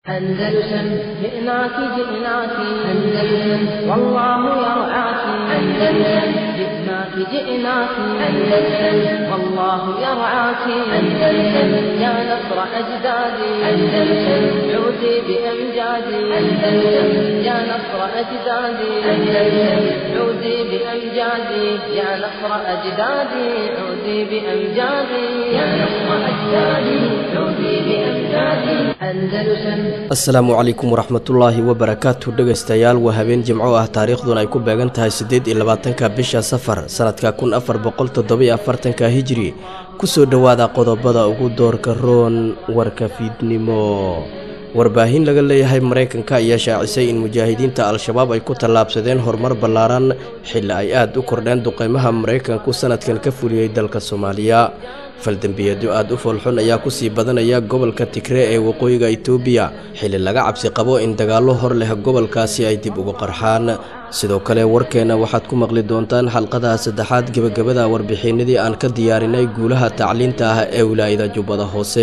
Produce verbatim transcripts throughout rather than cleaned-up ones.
أندلسن جئناك جئناك أندلسن والله يرعاك أندلسن جئناك جئناك أندلسن والله يرعاك أندلسن يا نصر أجدادي أندلسن عودي بأمجادي أندلسن يا نصر أجدادي أندلسن عودي بأمجادي يا نصر أجدادي عودي بأمجادي يا نصر أجدادي عودي بأمجادي أندلسن asalaamu calaykum waraxmatullaahi wabarakaatu dhegaystayaal waa habeen jimco ah taariikhduna ay ku beegan tahay siddeed iyo labaatanka bisha safar sanadka kun afar boqol toddoba iyo afartanka hijri kusoo dhowaada qodobada ugu doorka roon warka fiidnimo warbaahin laga leeyahay Mareykanka ayaa shaacisay in mujaahidiinta al-shabaab ay ku tallaabsadeen horumar ballaaran xilli ay aad u kordheen duqeymaha Mareykanku sanadkan ka fuliyay dalka Soomaaliya faldambiyeedyo aad u foolxun ayaa ku sii badanaya gobolka Tigray ee waqooyiga Itoobiya xilli laga cabsi qabo in dagaalo hor leh gobolkaasi ay dib ugu qarxaan sidoo kale warkeena waxaad ku maqli doontaan xalqada saddexaad gabagabada warbixinadii aan ka diyaarinay guulaha tacliinta ah ee wilaayada Jubbada Hoose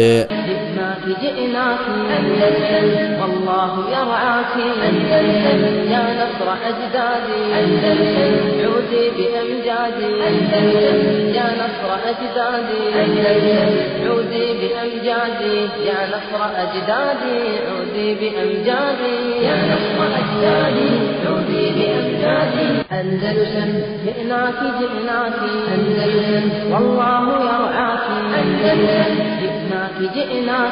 جئناك أندلسن والله يرعاك أندلسن يا نصر أجدادي أندلسن عودي بأمجادي أندلسن يا نصر أجدادي أندلسن عودي بأمجادي يا نصر أجدادي عودي بأمجادي يا نصر أجدادي عودي بأمجادي أندلسن جئناك جئناك أندلسن والله يرعاك أندلسن جئناك جئناك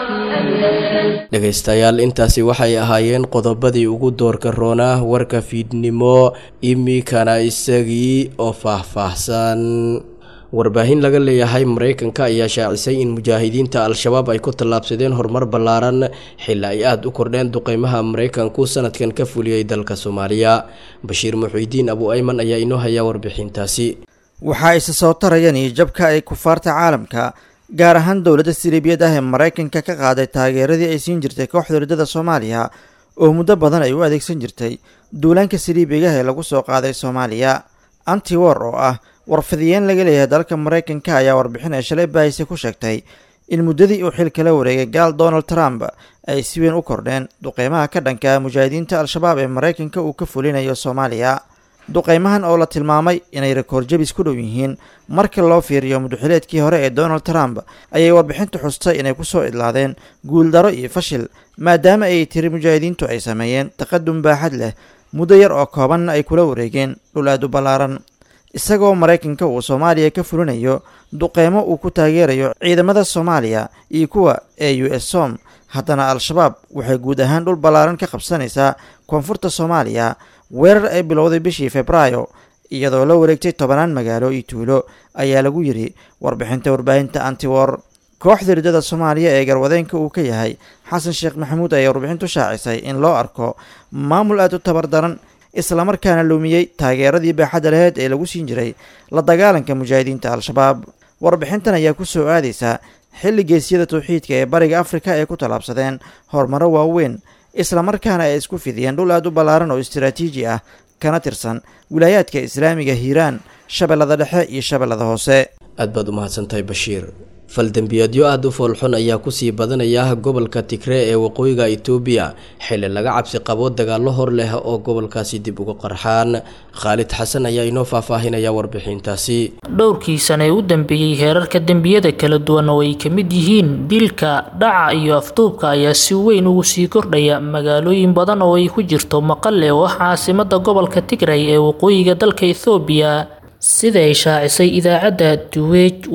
dhegaystayaal intaasi waxay ahaayeen qodobadii ugu doorka roona warka fiidnimo imikana isagii oo faahfaahsan warbaahin laga leeyahay Mareykanka ayaa shaacisay in mujaahidiinta al-shabaab ay ku tallaabsadeen horumar ballaaran xilli ay aad u kordheen duqeymaha Mareykanku sanadkan ka fuliyay dalka Soomaaliya Bashiir Muxiidiin Abu Ayman ayaa inoo haya warbixintaasi waxa ay soo tarayeen jabka ay kufaarta caalamka gaar ahaan dowladda Siriibiyad ah ee Mareykanka ka qaaday taageeradii ay siin jirtay kooxda ridada Soomaaliya oo muddo badan ay u adeegsan jirtay duulaanka Siriibiga ee lagu soo qaaday Soomaaliya anti-war oo ah warfadiyeen laga leeyahay dalka Mareykanka ayaa warbixin ay shalay baahise ku sheegtay in muddadii uu xilka la wareegay gaal Donald Trump ay si weyn u kordheen duqeymaha ka dhanka mujaahidiinta al-shabaab ee Mareykanka uu ka fulinayo Soomaaliya duqeymahan oo la tilmaamay inay rekoord jabis ku dhow yihiin marka loo fiiriyo mudxuleedkii hore ee Donald Trump ayay warbixintu xustay inay ku soo idlaadeen guul daro iyo fashil maadaama ay tiri mujaahidiintu ay sameeyeen taqadum baaxad leh muddo yar oo kooban ay kula wareegeen dhul aad u ballaaran isagoo Mareykanka uu Soomaaliya ka fulinayo duqeymo uu ku taageerayo ciidamada Soomaaliya iyo kuwa ee U S S O M haddana al-shabaab waxay guud ahaan dhul ballaaran ka qabsanaysaa koonfurta Soomaaliya weerar ay bilowday bishii Febraayo iyadoo la wareegtay tobanaan magaalo iyo tuulo ayaa lagu yiri warbixinta warbaahinta anti-war kooxda ridada Soomaaliya ee garwadeenka uu ka yahay Xasan Sheekh Maxamuud ayaa warbixintu shaacisay in loo arko maamul aad u tabardaran isla markaana lumiyay taageeradii baaxadda lahayd ee lagu siin jiray la dagaalanka mujaahidiinta al-shabaab warbixintan ayaa ku soo aadaysa xilli geesiyada tawxiidka ee bariga Afrika ay ku tallaabsadeen horumaro waaweyn isla markaana ay isku fidiyeen dhul aad u ballaaran oo istiraatiiji ah kana tirsan wilaayadka islaamiga Hiiraan Shabeellada Dhexe iyo Shabeellada Hoose aad baad u mahadsantahay Bashiir faldambiyeedyo aad u foolxun ayaa ku sii badanaya gobolka Tigray ee waqooyiga Itoobiya xilli laga cabsi qabo dagaalo hor leh oo gobolkaasi dib uga qarxaan Khalid Xasan ayaa inoo faahfaahinaya warbixintaasi dhowrkii sano u dambeeyay heerarka dambiyada kala duwan oo ay ka mid yihiin dilka dhaca iyo afduubka ayaa si weyn ugu sii kordhaya magaalooyin badan oo ay ku jirto Maqale oo caasimada gobolka Tigray ee waqooyiga dalka Itoobiya sida ay shaacisay idaacadda Deutsche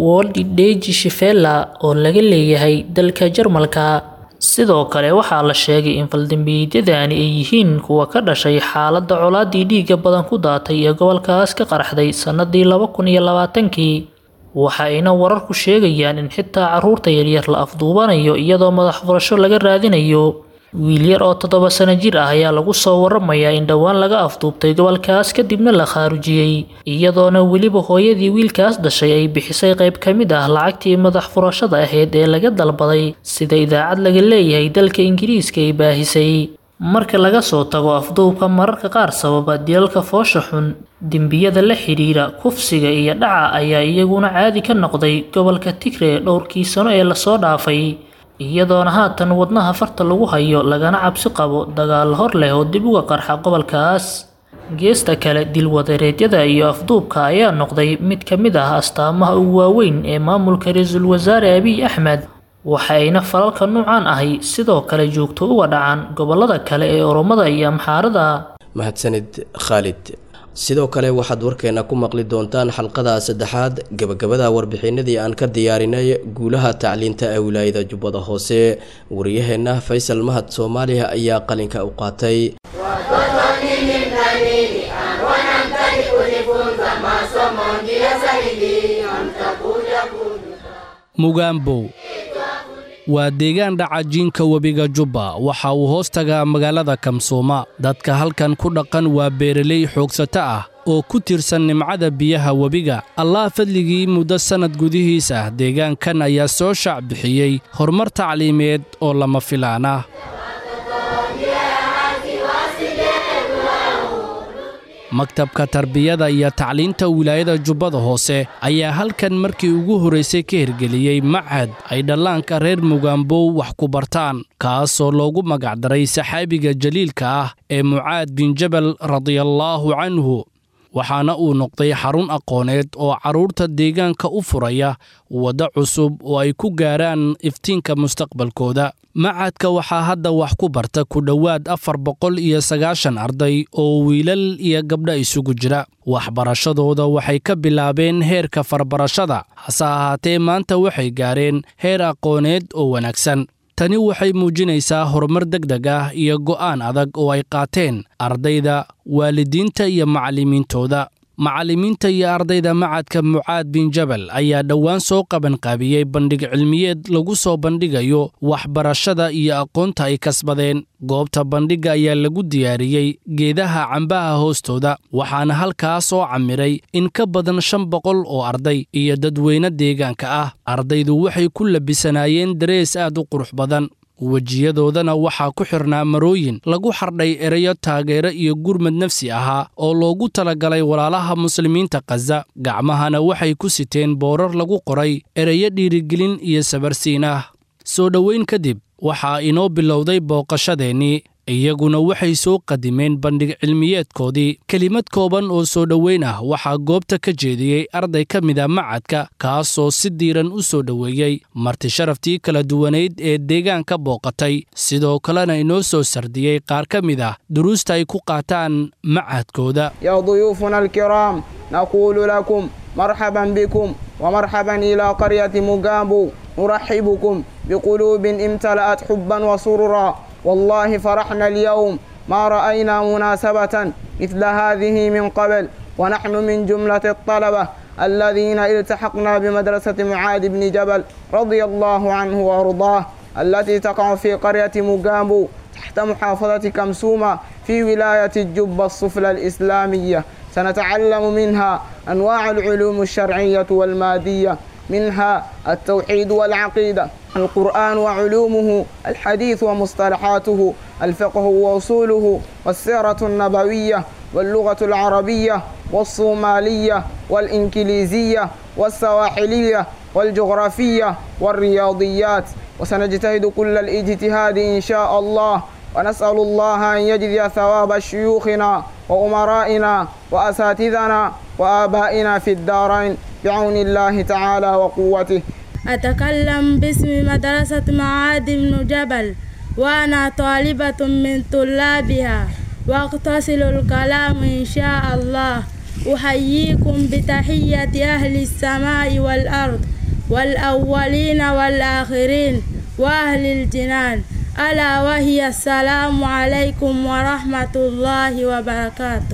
Welle oo laga leeyahay dalka Jarmalka sidoo kale waxaa la sheegay in faldambiyeedyadani ay yihiin kuwa ka dhashay xaaladda colaadii dhiiga badan ku daatay ee gobolkaas ka qarxday sanadii laba kun iyo labaatankii waxa ayna wararku sheegayaan in xitaa carruurta yaryar la afduubanayo iyadoo madax furasho laga raadinayo wiil yar oo toddoba sano jir ah ayaa lagu soo waramayaa in dhawaan laga afduubtay gobolkaas kadibna la khaarujiyay iyadoona weliba hooyadii wiilkaas dhashay ay bixisay qayb ka mid ah lacagtii madax furashada ahayd ee laga dalbaday sida idaacad laga leeyahay dalka Ingiriiska ay baahisay marka laga soo tago afduubka mararka qaar sababa dilalka foosha xun dambiyada la xiriira kufsiga iyo dhaca ayaa iyaguna caadi ka noqday gobolka Tigray dhowrkii sano ee la soo dhaafay iyadoona haatan wadnaha farta lagu hayo lagana cabsi qabo dagaal hor leh oo dib uga qarxa gobolkaas. geesta kale dilwadareedyada iyo afduubka ayaa noqday mid ka mid ah astaamaha ugu waaweyn ee maamulka ra-iisul wasaare Abiy Ahmed, waxayna falalka noocan ahi sidoo kale joogto uga dhacaan gobolada kale ee Oromada iyo Amxaarada. mahadsanid Khalid. sidoo kale waxaad warkeena ku maqli doontaan xalqada saddexaad gabagabada warbixinadii aan ka diyaarinay guulaha tacliinta ee wilaayada Jubbada Hoose. wariyaheena Faysal Mahad Soomaaliya ayaa qalinka u qaatay. Mugambo waa deegaan dhaca jiinka webiga Jubba, waxa uu hoos tagaa magaalada Kamsooma. dadka halkan ku dhaqan waa beeraley xoogsato ah oo ku tirsan nimcada biyaha webiga. allah fadligii muddo sanad gudihiisa ah deegaankan ayaa soo shaac bixiyey horumar tacliimeed oo lama filaan ah. maktabka tarbiyada iyo tacliinta wilaayada Jubbada Hoose ayaa halkan markii ugu horeysay ka hirgeliyey machad ay dhallaanka reer Mugambo wax ku bartaan, kaasoo loogu magacdaray saxaabiga jaliilka ah ee Mucaad bin Jabal radiyallahu canhu. waxaana uu noqday xarun aqooneed oo carruurta deegaanka u furaya waddo cusub oo ay ku gaaraan iftiinka mustaqbalkooda. machadka waxaa hadda wax ku barta ku dhowaad afar boqol iyo sagaashan arday oo wiilal iyo gabdho isugu jira. waxbarashadooda waxay ka bilaabeen heerka farbarashada, hase ahaatee maanta waxay gaareen heer aqooneed oo wanaagsan. tani waxay muujinaysaa horumar degdeg ah iyo go'aan adag oo ay qaateen ardayda, waalidiinta iyo macallimiintooda. macallimiinta iyo ardayda machadka Mucaad bin Jabal ayaa dhowaan soo qaban qaabiyey bandhig cilmiyeed lagu soo bandhigayo waxbarashada iyo aqoonta ay kasbadeen. goobta bandhiga ayaa lagu diyaariyey geedaha cambaha hoostooda, waxaana halkaas oo camiray in ka badan shan boqol oo arday iyo dadweyne deegaanka ah. ardaydu waxay ku labisanaayeen darees aad u qurux badan, wejiyadoodana waxaa ku xirnaa marooyin lagu xardhay erayo taageero iyo gurmad nafsi ahaa oo loogu talagalay walaalaha muslimiinta Gaza. gacmahana waxay ku siteen boorar lagu qoray erayo dhiirigelin iyo sabarsiin ah. soo dhoweyn kadib waxaa inoo bilowday booqashadeennii, iyaguna waxay soo qadimeen bandhig cilmiyeedkoodii. kelimad kooban oo soo dhoweyn ah waxaa goobta ka jeediyey arday ka mid a machadka, kaasoo si diiran u soo dhoweeyey marti sharaftii kala duwanayd ee deegaanka booqatay, sidoo kalena inoo soo sardiyey qaar ka mid ah duruusta ay ku qaataan machadkooda. ya duyuufuna alkiraam naquulu lakum marxaban bikum wa marxaban ilaa qaryati Mugambo. nuraxibukum biquluubin imtala'at xubban wa surura. والله فرحنا اليوم ما رأينا مناسبة مثل هذه من قبل، ونحن من جملة الطلبة الذين التحقنا بمدرسة معاذ بن جبل رضي الله عنه وأرضاه التي تقع في قرية مجامبو تحت محافظة كمسومة في ولاية الجبة السفلى الإسلامية. سنتعلم منها أنواع العلوم الشرعية والمادية، منها التوحيد والعقيدة، القرآن وعلومه، الحديث ومصطلحاته، الفقه وأصوله، والسيرة النبوية، واللغة العربية والصومالية والإنكليزية والسواحلية والجغرافية والرياضيات. وسنجتهد كل الاجتهاد إن شاء الله، ونسأل الله أن يجزي ثواب شيوخنا وأمرائنا وأساتذنا وآبائنا في الدارين بعون الله تعالى وقوته. أتكلم باسم مدرسة معاذ بن جبل، وأنا طالبة من طلابها، وأغتسل الكلام إن شاء الله. أحييكم بتحية أهل السماء والأرض والأولين والآخرين وأهل الجنان، ألا وهي السلام عليكم ورحمة الله وبركاته.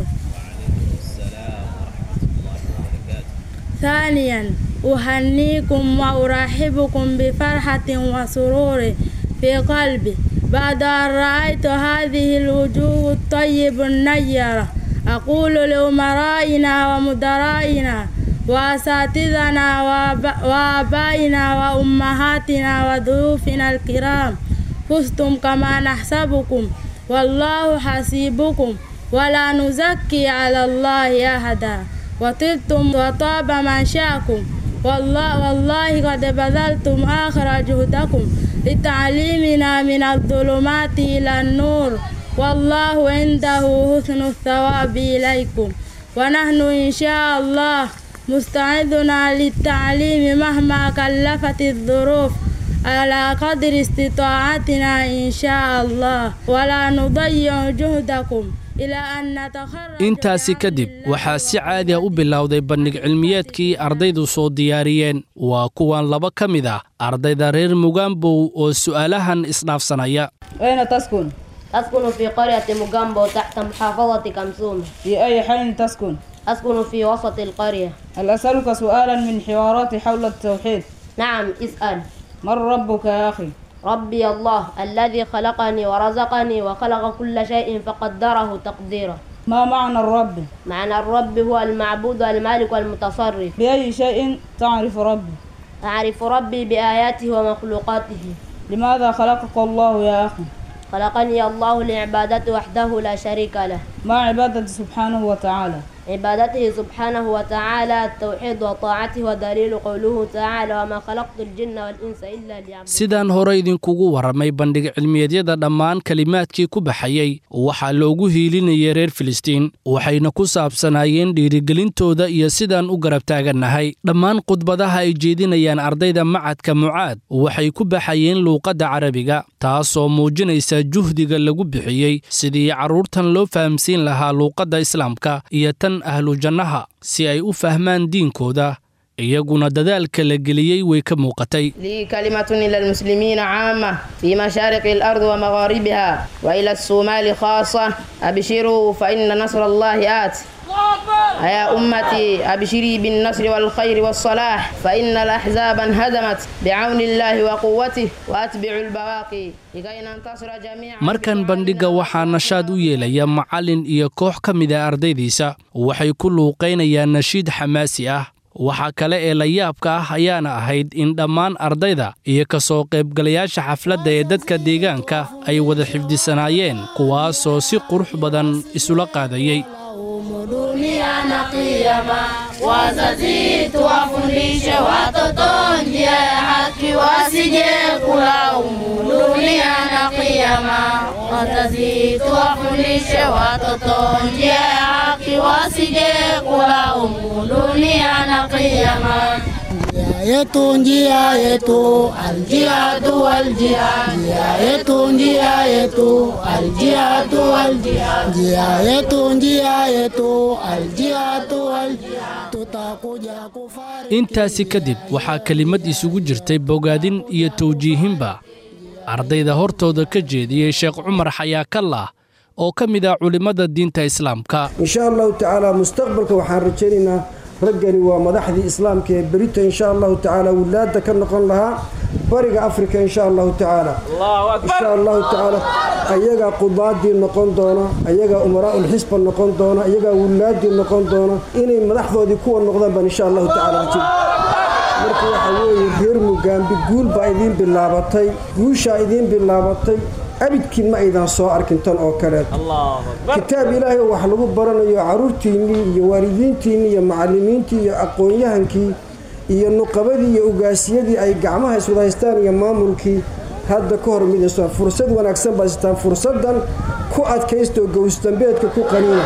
ثانيا أهنيكم وأرحبكم بفرحة وسرور في قلبي بعد أن رأيت هذه الوجوه الطيب النيرة. أقول لأمرائنا ومدرائنا وأساتذنا وآبائنا وأمهاتنا وضيوفنا الكرام، فزتم كما نحسبكم، والله حسيبكم، ولا نزكي على الله أحدا، وطبتم وطاب منشاكم، والله, والله قد بذلتم آخر جهدكم لتعليمنا من الظلمات إلى النور والله عنده حسن الثواب إليكم ونحن إن شاء الله مستعدنا للتعليم مهما كلفت الظروف على قدر استطاعتنا إن شاء الله ولا نضيع جهدكم إلى أن نتخرج. intaasi kadib waxaa si caadi ah u bilowday bandhig cilmiyeedkii ardaydu soo diyaariyeen waa kuwan laba ka mid ah ardayda reer Mugambow oo su'aalahan isdhaafsanaya. أين تسكن؟ أسكن في قرية مجامبو تحت محافظة كمسوم. في أي حي تسكن؟ أسكن في وسط القرية. هل أسألك سؤالا من حوارات حول التوحيد؟ نعم اسأل. من ربك يا أخي؟ ربي الله الذي خلقني ورزقني وخلق كل شيء فقدره تقديرا. ما معنى الرب؟ معنى الرب هو المعبود المالك والمتصرف. بأي شيء تعرف ربي؟ أعرف ربي بآياته ومخلوقاته. لماذا خلقك الله يا أخي؟ خلقني الله لعبادته وحده لا شريك له. ما عبادته سبحانه وتعالى؟ عبادته سبحانه وتعالى التوحيد وطاعته ودليل قوله تعالى وما خلقت الجن والإنس إلا ليعبدون. sidaan hore idinkugu waramay bandhig cilmiyeedyada dhammaan kalimaadkii ku baxayay waxa loogu hiilinayay reer Filistiin waxayna ku saabsanaayeen dhiirigelintooda iyo sidaan u garab taaganahay dhammaan khudbadaha ay jeedinayaan ardayda macadka Mucaad waxay ku baxayeen luqadda Carabiga taasoo muujinaysa juhdiga lagu bixiyay sidii caruurtan loo fahamsiin lahaa luqadda Islaamka iyo tan ahlu jannaha si ay u fahmaan diinkooda iyaguna dadaalka la geliyay way ka muuqatay. li kalimatun ila almuslimina aama fi mashariq al-ard wa magharibiha wa ila as-somali khassa abshiru fa inna nasra allahi at ya ummati abshiri bin nasr wal khair was salah fa inna al-ahzaba hadamat bi'auni allahi wa quwwatihi wa atbi'u al-bawaqi ligayna intasira jami'an. markan bandhiga waxaa nashaad u yeelaya macallin iyo koox ka mid ah ardaydiisa waxay ku luuqeynayaan nashiid xamaasi ah. waxa kale ee la yaabka ah ayaana ahayd in dhammaan ardayda iyo ka soo qaybgalayaasha xafladda ee dadka deegaanka ay wada xifdisanaayeen kuwaasoo si qurux badan isula qaadayay. wazazi tuwafundishe watoto njia ya haki wasije kulaumu dunia na kiyama. Wazazi tuwafundishe watoto njia ya haki wasije kulaumu dunia na kiyama. yetu njia yetu aljihadu waljihad njia yetu njia yetu aljihadu waljihad njia yetu njia yetu aljihadu waljihad tutakuja kufari. intaasi kadib waxaa kelimad isugu jirtay bogaadin iyo tawjiihinba ardayda hortooda ka jeediyay Sheekh Cumar Xayaakallah oo ka mid ah culimada diinta Islaamka. insha Allah ta'ala mustaqbalka waxaan rajaynaynaa raggani waa madaxdii islaamka ee berito insha Allah ta'ala walaada ka noqon lahaa bariga Afrika insha Allah ta'ala. Allahu akbar. insha Allah ta'ala ayaga qudaadii noqon doona ayaga umaraa'ul xisb noqon doona ayaga walaadii noqon doona inay madaxdoodii kuwa noqdaan ban insha Allah ta'ala. marka waxa weeye reer Mugambi guul baa idin bilaabatay guusha idin bilaabatay abidkiin ma aydan soo arkin tan oo kale. Allahu akbar. kitaab Ilaahay wax lagu baranayo caruurtiinii iyo waalidiintiinii iyo macallimiintii iyo aqoon-yahankii iyo nuqabadii iyo ugaasiyadii ay gacmaha iswada haystaan iyo maamulkii hadda ka hor midayso fursad wanaagsan baa istaan fursadan ku adkaysto gows dambeedka ku qaniina.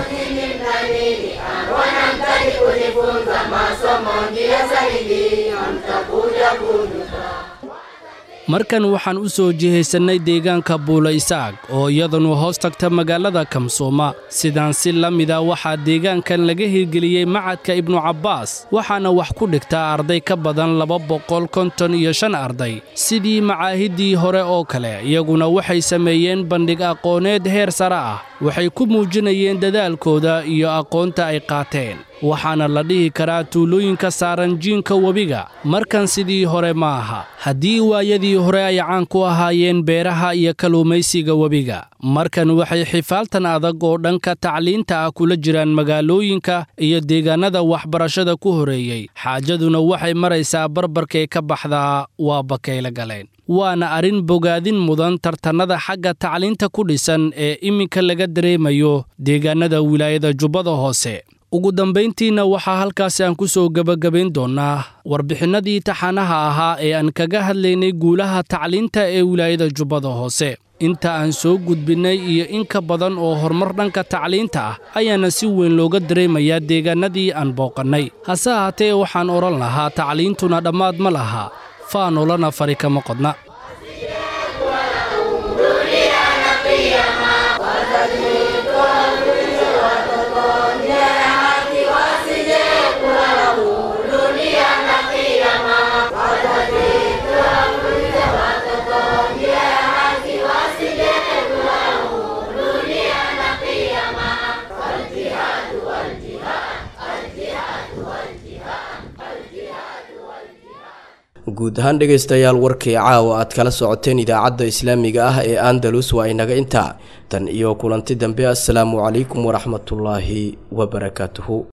markan waxaan u soo jihaysanay deegaanka Buula Isaaq oo iyaduna hoos tagta magaalada Kamsooma sidaan si la mid ah waxaa deegaankan laga hirgeliyay macadka Ibnu Cabbaas waxaana wax ku dhigtaa arday ka badan laba boqol konton iyo shan arday sidii macaahidii hore oo kale iyaguna waxay sameeyeen bandhig aqooneed heer sare ah waxay ku muujinayeen dadaalkooda iyo aqoonta ay qaateen waxaana la dhihi karaa tuulooyinka saaran jiinka webiga markan sidii hore ma aha haddii waayadii hore ay caan ku ahaayeen beeraha iyo kalluumaysiga webiga markan waxay xifaaltan adag oo dhanka tacliinta ah kula jiraan magaalooyinka iyo deegaanada waxbarashada ku horeeyey xaajaduna waxay maraysaa barbarkay ka baxdaa waa bakayla galeen waana arrin bogaadin mudan tartanada xagga tacliinta ku dhisan ee iminka laga dareemayo deegaanada wilaayada Jubbada Hoose ugu dambayntiina waxaa halkaasi aan ku soo gabagabayn doonaa warbixinadii taxanaha ahaa ee aan kaga hadlaynay guulaha tacliinta ee wilaayada Jubbada Hoose inta aan soo gudbinay iyo in ka badan oo horumar dhanka tacliinta ah ayaana si weyn looga dareemayaa deegaanadii aan booqannay hase ahaatee waxaan oran lahaa tacliintuna dhammaad ma laha faanolana fari kama qodna guud ahaan dhegaystayaal warkii caawa aad kala socoteen idaacadda islaamiga ah ee Andalus waa inaga intaa tan iyo kulanti dambe assalaamu calaykum waraxmatullaahi wabarakaatuhu